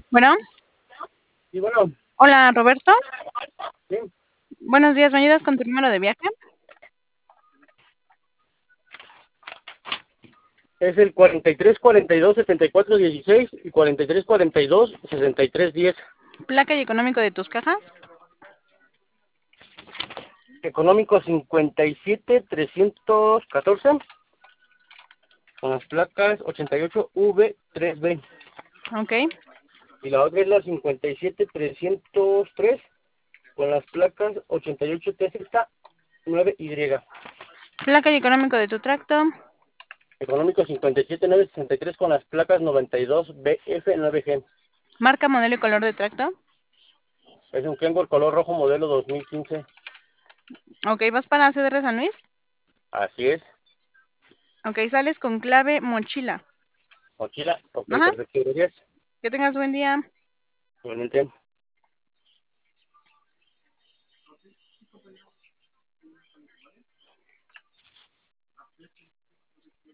Bueno, Y bueno, hola Roberto. sí, Buenos días, ¿me ayudas con tu número de viaje? es el 43 42 74 16 y 43 42 63 10. Placa y económico de tus cajas. Económico 57 314 con las placas 88 v 3 b. Ok. Y la otra es la 57 303 con las placas 88 TZ 9 y. Placa y económico de tu tracto. Económico 57 963 con las placas 92 BF 9G. Marca, modelo y color de tracto. Es un Kenworth color rojo modelo 2015. Ok, ¿vas para CDR San Luis? Así es. Ok, sales con clave mochila. Mochila. Ok, Ajá, perfecto. Gracias. que tengas buen día. Igualmente.